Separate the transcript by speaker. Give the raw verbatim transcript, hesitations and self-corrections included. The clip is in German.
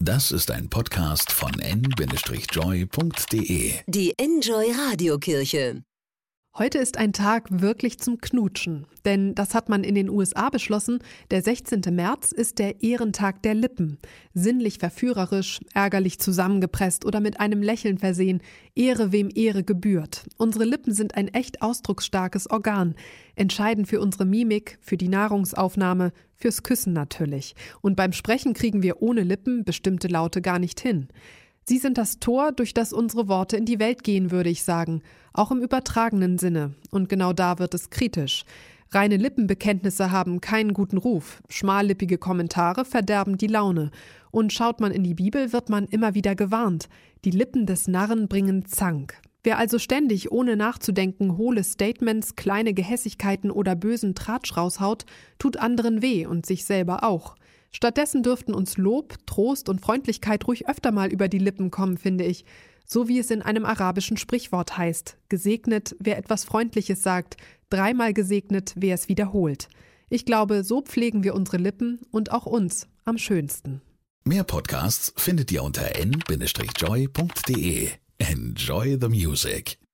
Speaker 1: Das ist ein Podcast von n Bindestrich joy punkt de.
Speaker 2: Die Enjoy Radiokirche.
Speaker 3: Heute ist ein Tag wirklich zum Knutschen, denn das hat man in den U S A beschlossen. Der sechzehnte März ist der Ehrentag der Lippen. Sinnlich verführerisch, ärgerlich zusammengepresst oder mit einem Lächeln versehen. Ehre wem Ehre gebührt. Unsere Lippen sind ein echt ausdrucksstarkes Organ. Entscheidend für unsere Mimik, für die Nahrungsaufnahme, fürs Küssen natürlich. Und beim Sprechen kriegen wir ohne Lippen bestimmte Laute gar nicht hin. Sie sind das Tor, durch das unsere Worte in die Welt gehen, würde ich sagen. Auch im übertragenen Sinne. Und genau da wird es kritisch. Reine Lippenbekenntnisse haben keinen guten Ruf. Schmallippige Kommentare verderben die Laune. Und schaut man in die Bibel, wird man immer wieder gewarnt. Die Lippen des Narren bringen Zank. Wer also ständig ohne nachzudenken hohle Statements, kleine Gehässigkeiten oder bösen Tratsch raushaut, tut anderen weh und sich selber auch. Stattdessen dürften uns Lob, Trost und Freundlichkeit ruhig öfter mal über die Lippen kommen, finde ich. So wie es in einem arabischen Sprichwort heißt: Gesegnet, wer etwas Freundliches sagt, dreimal gesegnet, wer es wiederholt. Ich glaube, so pflegen wir unsere Lippen und auch uns am schönsten.
Speaker 1: Mehr Podcasts findet ihr unter n Bindestrich joy punkt de. Enjoy the music.